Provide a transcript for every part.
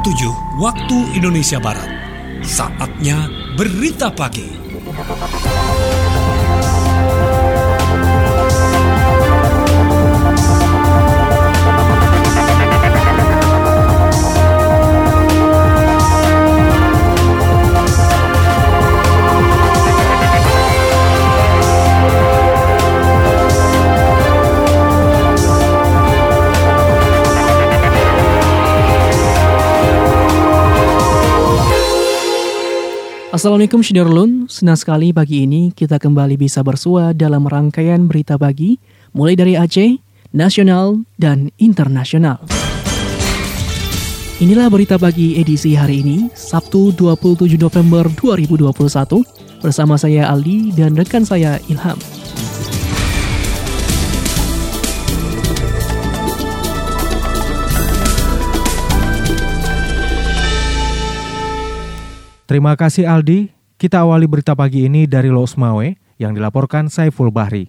7 waktu Indonesia Barat. Saatnya Berita Pagi. Assalamualaikum Syederlun, senang sekali pagi ini kita kembali bisa bersua dalam rangkaian berita pagi mulai dari Aceh, nasional, dan internasional. Inilah berita pagi edisi hari ini, Sabtu 27 November 2021, bersama saya Aldi dan rekan saya Ilham. Terima kasih Aldi. Kita awali berita pagi ini dari Losmawe yang dilaporkan Saiful Bahri.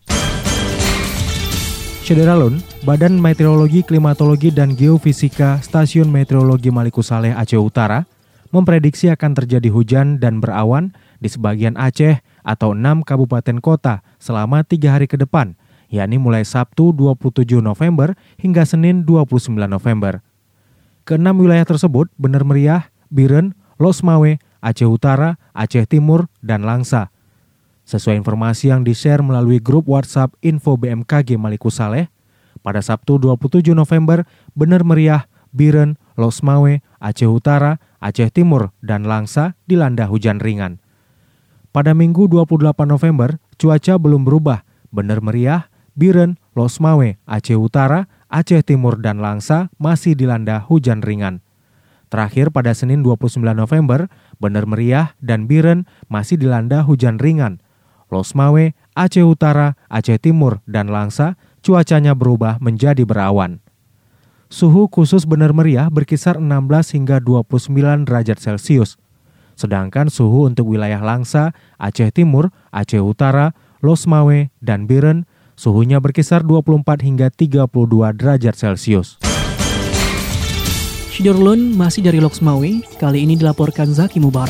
Syederalun, Badan Meteorologi, Klimatologi, dan Geofisika Stasiun Meteorologi Maliko Saleh Aceh Utara memprediksi akan terjadi hujan dan berawan di sebagian Aceh atau 6 kabupaten kota selama 3 hari ke depan, yakni mulai Sabtu 27 November hingga Senin 29 November. Ke-6 wilayah tersebut Bener Meriah, Biren, Losmawe, Aceh Utara, Aceh Timur, dan Langsa. Sesuai informasi yang di-share melalui grup WhatsApp Info BMKG Maliko Saleh, pada Sabtu 27 November, Bener Meriah, Biren, Losmawe, Aceh Utara, Aceh Timur, dan Langsa dilanda hujan ringan. Pada Minggu 28 November, cuaca belum berubah. Bener Meriah, Biren, Losmawe, Aceh Utara, Aceh Timur, dan Langsa masih dilanda hujan ringan. Terakhir pada Senin 29 November, Bener Meriah dan Biren masih dilanda hujan ringan. Losmawe, Aceh Utara, Aceh Timur, dan Langsa cuacanya berubah menjadi berawan. Suhu khusus Bener Meriah berkisar 16 hingga 29 derajat Celcius. Sedangkan suhu untuk wilayah Langsa, Aceh Timur, Aceh Utara, Losmawe, dan Biren suhunya berkisar 24 hingga 32 derajat Celcius. Syederlun masih dari Losmawe, kali ini dilaporkan Zaki Mubarak.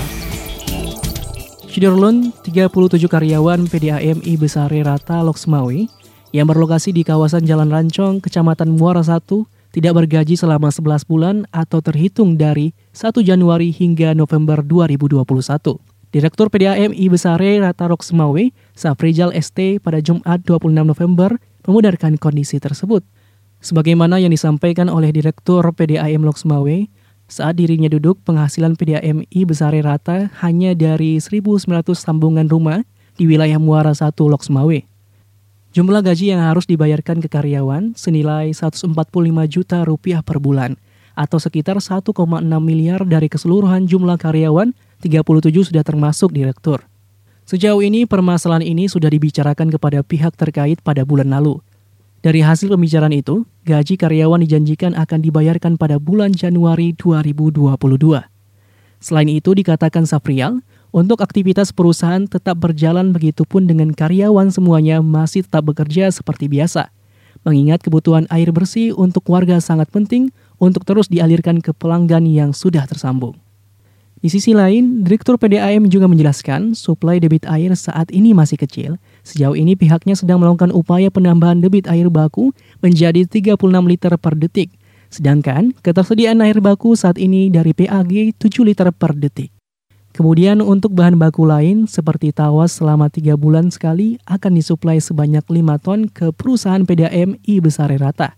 Syederlun, 37 karyawan PDAMI Besare Rata Losmawe yang berlokasi di kawasan Jalan Rancong, Kecamatan Muara 1, tidak bergaji selama 11 bulan atau terhitung dari 1 Januari hingga November 2021. Direktur PDAMI Besare Rata Losmawe, Safrizal ST, pada Jumat 26 November memudahkan kondisi tersebut. Sebagaimana yang disampaikan oleh Direktur PDAM Losmawe, saat dirinya duduk, penghasilan PDAMI Besare Rata hanya dari 1.900 sambungan rumah di wilayah Muara 1 Losmawe. Jumlah gaji yang harus dibayarkan ke karyawan senilai 145 juta rupiah per bulan, atau sekitar 1,6 miliar dari keseluruhan jumlah karyawan, 37 sudah termasuk direktur. Sejauh ini permasalahan ini sudah dibicarakan kepada pihak terkait pada bulan lalu. Dari hasil pembicaraan itu, gaji karyawan dijanjikan akan dibayarkan pada bulan Januari 2022. Selain itu, dikatakan Safrial, untuk aktivitas perusahaan tetap berjalan begitupun dengan karyawan semuanya masih tetap bekerja seperti biasa. Mengingat kebutuhan air bersih untuk warga sangat penting untuk terus dialirkan ke pelanggan yang sudah tersambung. Di sisi lain, Direktur PDAM juga menjelaskan suplai debit air saat ini masih kecil. Sejauh ini pihaknya sedang melakukan upaya penambahan debit air baku menjadi 36 liter per detik. Sedangkan ketersediaan air baku saat ini dari PAG 7 liter per detik. Kemudian untuk bahan baku lain seperti tawas selama 3 bulan sekali akan disuplai sebanyak 5 ton ke perusahaan PDAMI Besare Rata.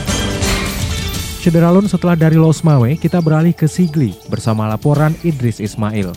Syederalun, setelah dari Losmawe, kita beralih ke Sigli bersama laporan Idris Ismail.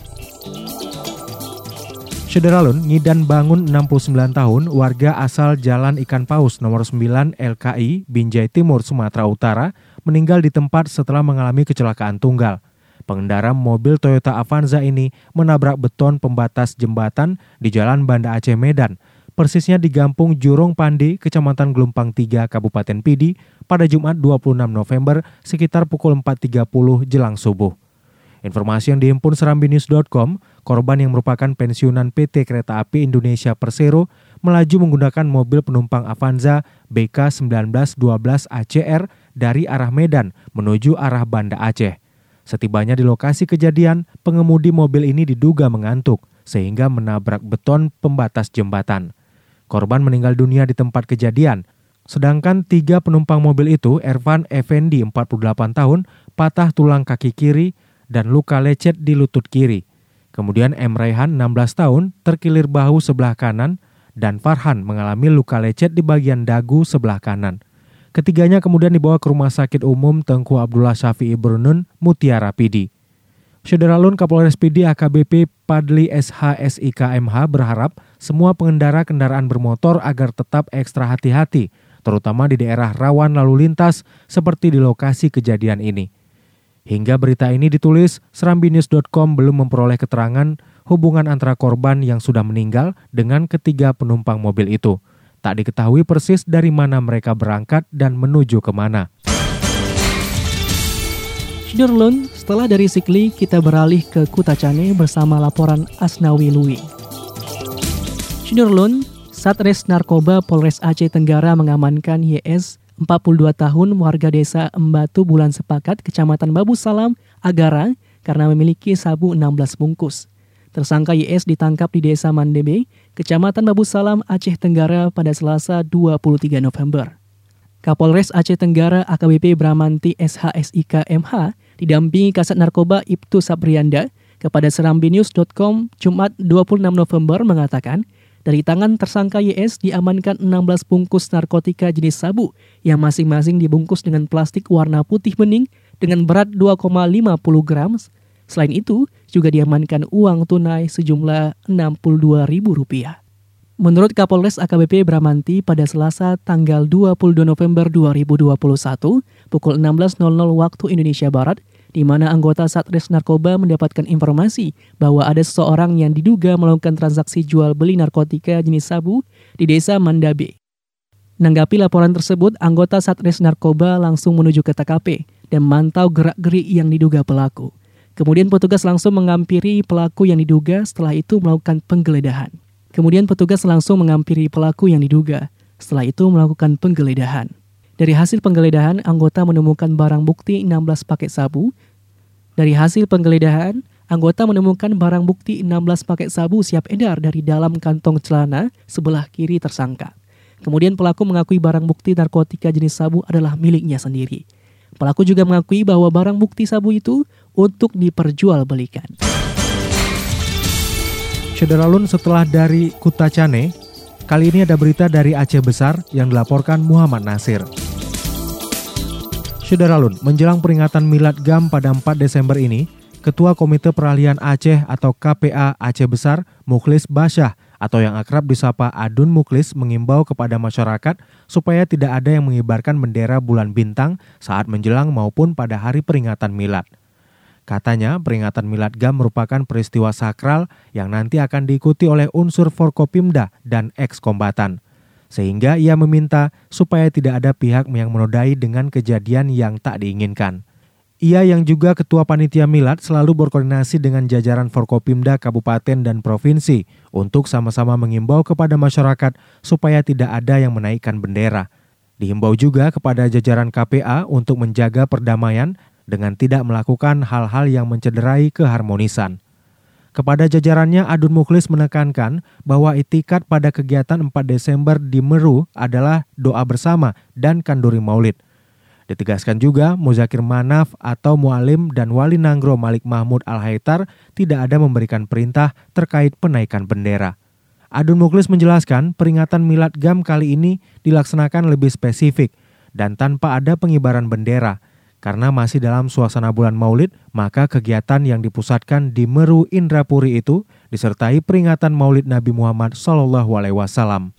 Syederalun, Ngidan Bangun 69 tahun, warga asal Jalan Ikan Paus nomor 9 LKI, Binjai Timur, Sumatera Utara, meninggal di tempat setelah mengalami kecelakaan tunggal. Pengendara mobil Toyota Avanza ini menabrak beton pembatas jembatan di Jalan Banda Aceh Medan, persisnya di Gampung Jurong Pandi, Kecamatan Gelumpang 3, Kabupaten Pidi, pada Jumat 26 November sekitar pukul 4.30 jelang subuh. Informasi yang dihimpun serambinews.com, korban yang merupakan pensiunan PT Kereta Api Indonesia Persero melaju menggunakan mobil penumpang Avanza BK 1912 ACR dari arah Medan menuju arah Banda Aceh. Setibanya di lokasi kejadian, pengemudi mobil ini diduga mengantuk sehingga menabrak beton pembatas jembatan. Korban meninggal dunia di tempat kejadian. Sedangkan 3 penumpang mobil itu, Ervan Effendi 48 tahun, patah tulang kaki kiri dan luka lecet di lutut kiri. Kemudian M. Raihan 16 tahun, terkilir bahu sebelah kanan, dan Farhan mengalami luka lecet di bagian dagu sebelah kanan. Ketiganya kemudian dibawa ke Rumah Sakit Umum Tengku Abdullah Syafi'i Brunun, Mutiara Pidi. Syederalun Kapolres Pidi AKBP Padli SH.SIK MH berharap semua pengendara kendaraan bermotor agar tetap ekstra hati-hati, terutama di daerah rawan lalu lintas seperti di lokasi kejadian ini. Hingga berita ini ditulis, serambinews.com belum memperoleh keterangan hubungan antara korban yang sudah meninggal dengan ketiga penumpang mobil itu. Tak diketahui persis dari mana mereka berangkat dan menuju kemana. Syederalun, setelah dari Sikli, kita beralih ke Kutacane bersama laporan Asnawi Lui. Syederalun, Satres Narkoba Polres Aceh Tenggara mengamankan YS 42 tahun warga desa Embatu Bulan Sepakat, Kecamatan Babu Salam, Agara, karena memiliki sabu 16 bungkus. Tersangka YS ditangkap di Desa Mandebe, Kecamatan Babu Salam, Aceh Tenggara pada Selasa 23 November. Kapolres Aceh Tenggara AKBP Bramanti SH.SIK MH didampingi Kasat Narkoba Ibtu Sabrianda kepada serambinews.com Jumat 26 November mengatakan, dari tangan tersangka YS diamankan 16 bungkus narkotika jenis sabu yang masing-masing dibungkus dengan plastik warna putih bening dengan berat 2,50 gram. Selain itu, juga diamankan uang tunai sejumlah Rp62.000. Menurut Kapolres AKBP Bramanti pada Selasa tanggal 22 November 2021 pukul 16.00 waktu Indonesia Barat, di mana anggota Satres Narkoba mendapatkan informasi bahwa ada seseorang yang diduga melakukan transaksi jual beli narkotika jenis sabu di Desa Mandabe. Menanggapi laporan tersebut, anggota Satres Narkoba langsung menuju ke TKP dan memantau gerak-gerik yang diduga pelaku. Kemudian petugas langsung mengampiri pelaku yang diduga, setelah itu melakukan penggeledahan. Dari hasil penggeledahan, anggota menemukan barang bukti 16 paket sabu. Paket sabu siap edar dari dalam kantong celana sebelah kiri tersangka. Kemudian pelaku mengakui barang bukti narkotika jenis sabu adalah miliknya sendiri. Pelaku juga mengakui bahwa barang bukti sabu itu untuk diperjualbelikan. Syederalun, setelah dari Kutacane, kali ini ada berita dari Aceh Besar yang dilaporkan Muhammad Nasir. Syederalun, menjelang peringatan Milad Gam pada 4 Desember ini, Ketua Komite Peralihan Aceh atau KPA Aceh Besar, Mukhlis Basyah atau yang akrab disapa Adun Mukhlis mengimbau kepada masyarakat supaya tidak ada yang mengibarkan bendera bulan bintang saat menjelang maupun pada hari peringatan Milad. Katanya, peringatan Milad Gam merupakan peristiwa sakral yang nanti akan diikuti oleh unsur Forkopimda dan eks-kombatan. Sehingga ia meminta supaya tidak ada pihak yang menodai dengan kejadian yang tak diinginkan. Ia yang juga Ketua Panitia Milad selalu berkoordinasi dengan jajaran Forkopimda Kabupaten dan Provinsi untuk sama-sama mengimbau kepada masyarakat supaya tidak ada yang menaikkan bendera. Dihimbau juga kepada jajaran KPA untuk menjaga perdamaian dengan tidak melakukan hal-hal yang mencederai keharmonisan. Kepada jajarannya, Adun Mukhlis menekankan bahwa itikat pada kegiatan 4 Desember di Meru adalah doa bersama dan kanduri maulid. Ditegaskan juga, Muzakir Manaf atau Mualim dan Wali Nanggro Malik Mahmud Al-Haitar tidak ada memberikan perintah terkait penaikan bendera. Adun Mukhlis menjelaskan, peringatan Milad Gam kali ini dilaksanakan lebih spesifik dan tanpa ada pengibaran bendera. Karena masih dalam suasana bulan Maulid, maka kegiatan yang dipusatkan di Meru Indrapuri itu disertai peringatan Maulid Nabi Muhammad SAW.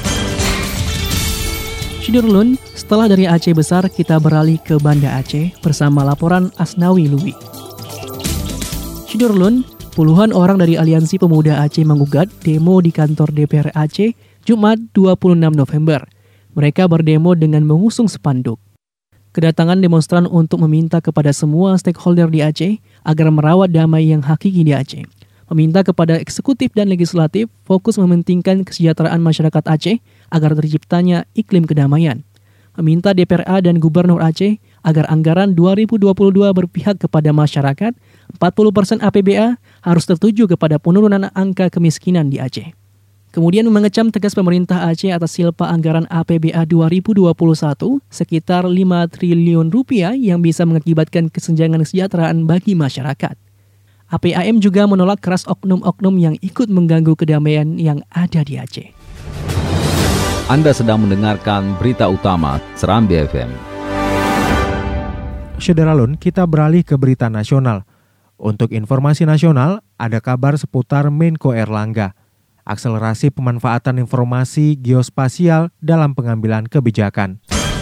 Syederalun, setelah dari Aceh Besar, kita beralih ke Banda Aceh bersama laporan Asnawi Lui. Syederalun, puluhan orang dari Aliansi Pemuda Aceh menggugat demo di kantor DPR Aceh Jumat 26 November. Mereka berdemo dengan mengusung spanduk. Kedatangan demonstran untuk meminta kepada semua stakeholder di Aceh agar merawat damai yang hakiki di Aceh. Meminta kepada eksekutif dan legislatif fokus mementingkan kesejahteraan masyarakat Aceh agar terciptanya iklim kedamaian. Meminta DPRA dan Gubernur Aceh agar anggaran 2022 berpihak kepada masyarakat, 40% APBA harus tertuju kepada penurunan angka kemiskinan di Aceh. Kemudian mengecam tegas pemerintah Aceh atas silpa anggaran APBA 2021 sekitar 5 triliun rupiah yang bisa mengakibatkan kesenjangan kesejahteraan bagi masyarakat. APAM juga menolak keras oknum-oknum yang ikut mengganggu kedamaian yang ada di Aceh. Anda sedang mendengarkan berita utama Serambi FM. Syederalun, kita beralih ke berita nasional. Untuk informasi nasional, ada kabar seputar Menko Erlangga. Akselerasi pemanfaatan informasi geospasial dalam pengambilan kebijakan.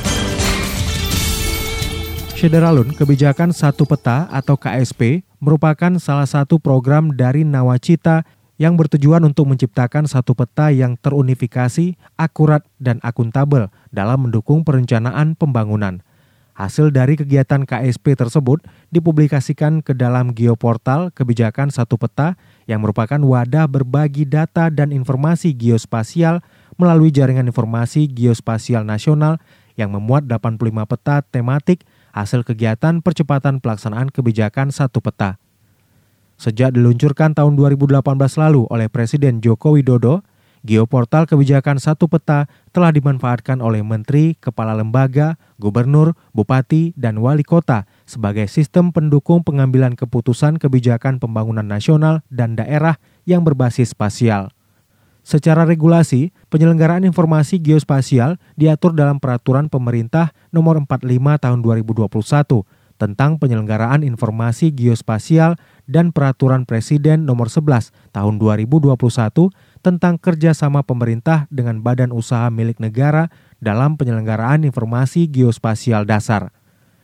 Syederalun, kebijakan Satu Peta atau KSP merupakan salah satu program dari Nawacita yang bertujuan untuk menciptakan satu peta yang terunifikasi, akurat, dan akuntabel dalam mendukung perencanaan pembangunan. Hasil dari kegiatan KSP tersebut dipublikasikan ke dalam geoportal kebijakan Satu Peta yang merupakan wadah berbagi data dan informasi geospasial melalui jaringan informasi geospasial nasional yang memuat 85 peta tematik hasil kegiatan percepatan pelaksanaan kebijakan Satu Peta. Sejak diluncurkan tahun 2018 lalu oleh Presiden Joko Widodo, geoportal kebijakan Satu Peta telah dimanfaatkan oleh menteri, kepala lembaga, gubernur, bupati, dan wali kota sebagai sistem pendukung pengambilan keputusan kebijakan pembangunan nasional dan daerah yang berbasis spasial. Secara regulasi, penyelenggaraan informasi geospasial diatur dalam Peraturan Pemerintah Nomor 45 Tahun 2021 tentang penyelenggaraan informasi geospasial dan Peraturan Presiden Nomor 11 Tahun 2021 tentang kerjasama pemerintah dengan badan usaha milik negara dalam penyelenggaraan informasi geospasial dasar.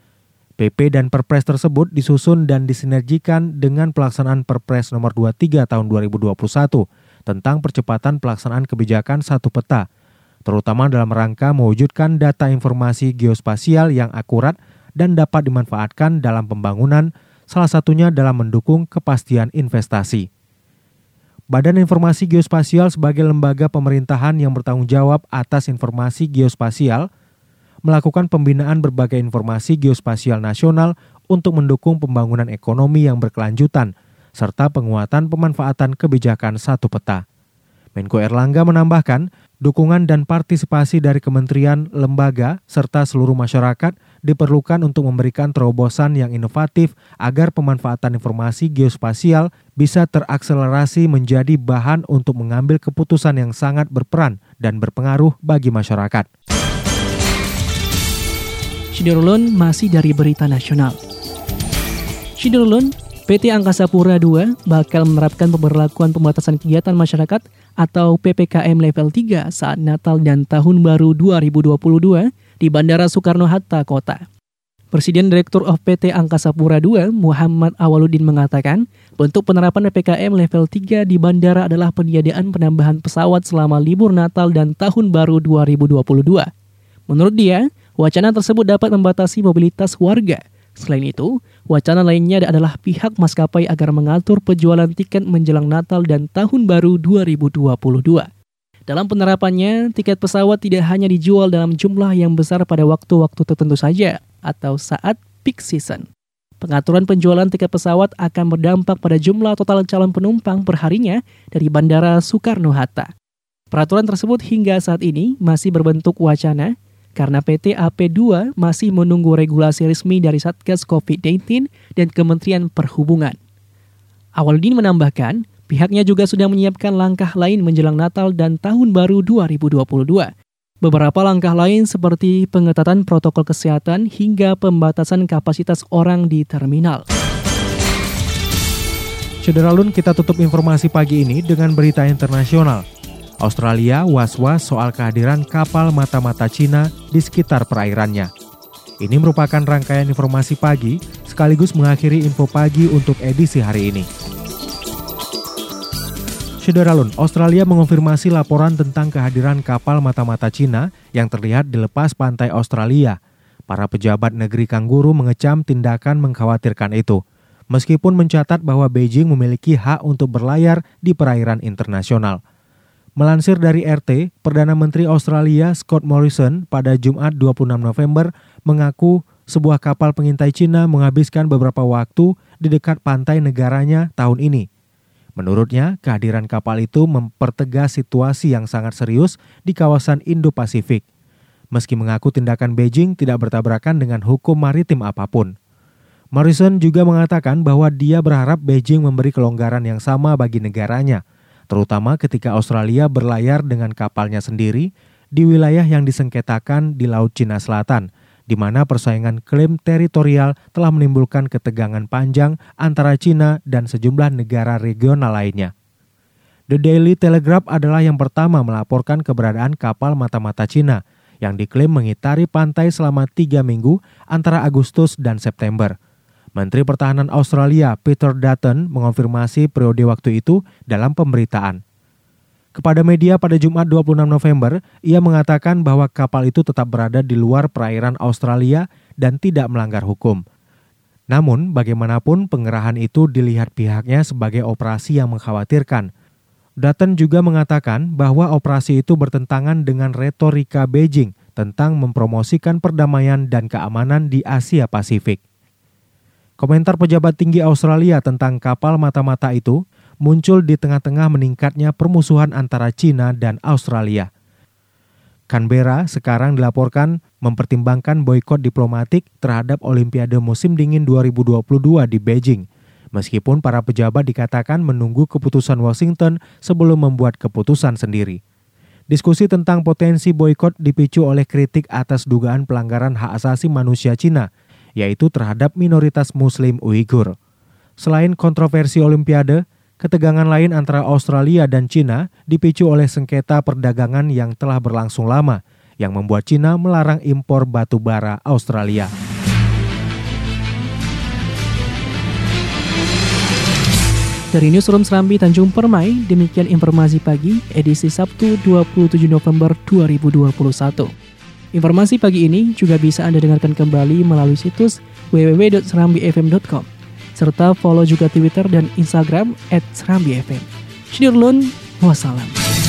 PP dan Perpres tersebut disusun dan disinergikan dengan pelaksanaan Perpres Nomor 23 Tahun 2021 tentang percepatan pelaksanaan kebijakan Satu Peta, terutama dalam rangka mewujudkan data informasi geospasial yang akurat dan dapat dimanfaatkan dalam pembangunan, salah satunya dalam mendukung kepastian investasi. Badan Informasi Geospasial sebagai lembaga pemerintahan yang bertanggung jawab atas informasi geospasial melakukan pembinaan berbagai informasi geospasial nasional untuk mendukung pembangunan ekonomi yang berkelanjutan serta penguatan pemanfaatan kebijakan Satu Peta. Menko Erlangga menambahkan, dukungan dan partisipasi dari kementerian, lembaga, serta seluruh masyarakat diperlukan untuk memberikan terobosan yang inovatif agar pemanfaatan informasi geospasial bisa terakselerasi menjadi bahan untuk mengambil keputusan yang sangat berperan dan berpengaruh bagi masyarakat. Syederalun masih dari berita nasional. Syederalun, PT Angkasa Pura II bakal menerapkan pemberlakuan pembatasan kegiatan masyarakat atau PPKM level 3 saat Natal dan Tahun Baru 2022 di Bandara Soekarno-Hatta Kota. Presiden Direktur of PT Angkasa Pura II, Muhammad Awaludin mengatakan, bentuk penerapan PPKM level 3 di bandara adalah peniadaan penambahan pesawat selama libur Natal dan Tahun Baru 2022. Menurut dia, wacana tersebut dapat membatasi mobilitas warga. Selain itu, wacana lainnya adalah pihak maskapai agar mengatur penjualan tiket menjelang Natal dan Tahun Baru 2022. Dalam penerapannya, tiket pesawat tidak hanya dijual dalam jumlah yang besar pada waktu-waktu tertentu saja atau saat peak season. Pengaturan penjualan tiket pesawat akan berdampak pada jumlah total calon penumpang perharinya dari Bandara Soekarno-Hatta. Peraturan tersebut hingga saat ini masih berbentuk wacana, karena PT AP2 masih menunggu regulasi resmi dari Satgas COVID-19 dan Kementerian Perhubungan. Awaludin menambahkan, pihaknya juga sudah menyiapkan langkah lain menjelang Natal dan Tahun Baru 2022. Beberapa langkah lain seperti pengetatan protokol kesehatan hingga pembatasan kapasitas orang di terminal. Syederalun, kita tutup informasi pagi ini dengan berita internasional. Australia was-was soal kehadiran kapal mata-mata Cina di sekitar perairannya. Ini merupakan rangkaian informasi pagi sekaligus mengakhiri info pagi untuk edisi hari ini. Syederalun, Australia mengonfirmasi laporan tentang kehadiran kapal mata-mata Cina yang terlihat di lepas pantai Australia. Para pejabat negeri Kangguru mengecam tindakan mengkhawatirkan itu, meskipun mencatat bahwa Beijing memiliki hak untuk berlayar di perairan internasional. Melansir dari RT, Perdana Menteri Australia Scott Morrison pada Jumat 26 November mengaku sebuah kapal pengintai Cina menghabiskan beberapa waktu di dekat pantai negaranya tahun ini. Menurutnya, kehadiran kapal itu mempertegas situasi yang sangat serius di kawasan Indo-Pasifik. Meski mengaku tindakan Beijing tidak bertabrakan dengan hukum maritim apapun. Morrison juga mengatakan bahwa dia berharap Beijing memberi kelonggaran yang sama bagi negaranya, terutama ketika Australia berlayar dengan kapalnya sendiri di wilayah yang disengketakan di Laut Cina Selatan, di mana persaingan klaim teritorial telah menimbulkan ketegangan panjang antara Cina dan sejumlah negara regional lainnya. The Daily Telegraph adalah yang pertama melaporkan keberadaan kapal mata-mata Cina yang diklaim mengitari pantai selama 3 minggu antara Agustus dan September. Menteri Pertahanan Australia Peter Dutton mengonfirmasi periode waktu itu dalam pemberitaan. Kepada media pada Jumat 26 November, ia mengatakan bahwa kapal itu tetap berada di luar perairan Australia dan tidak melanggar hukum. Namun, bagaimanapun pengerahan itu dilihat pihaknya sebagai operasi yang mengkhawatirkan. Dutton juga mengatakan bahwa operasi itu bertentangan dengan retorika Beijing tentang mempromosikan perdamaian dan keamanan di Asia Pasifik. Komentar pejabat tinggi Australia tentang kapal mata-mata itu muncul di tengah-tengah meningkatnya permusuhan antara China dan Australia. Canberra sekarang dilaporkan mempertimbangkan boikot diplomatik terhadap Olimpiade musim dingin 2022 di Beijing, meskipun para pejabat dikatakan menunggu keputusan Washington sebelum membuat keputusan sendiri. Diskusi tentang potensi boikot dipicu oleh kritik atas dugaan pelanggaran hak asasi manusia Cina, yaitu terhadap minoritas Muslim Uighur. Selain kontroversi Olimpiade, ketegangan lain antara Australia dan China dipicu oleh sengketa perdagangan yang telah berlangsung lama, yang membuat China melarang impor batu bara Australia. Dari Newsroom Serambi Tanjung Permai, demikian informasi pagi edisi Sabtu 27 November 2021. Informasi pagi ini juga bisa Anda dengarkan kembali melalui situs www.serambifm.com serta follow juga Twitter dan Instagram @serambifm. Syukurun, wassalam.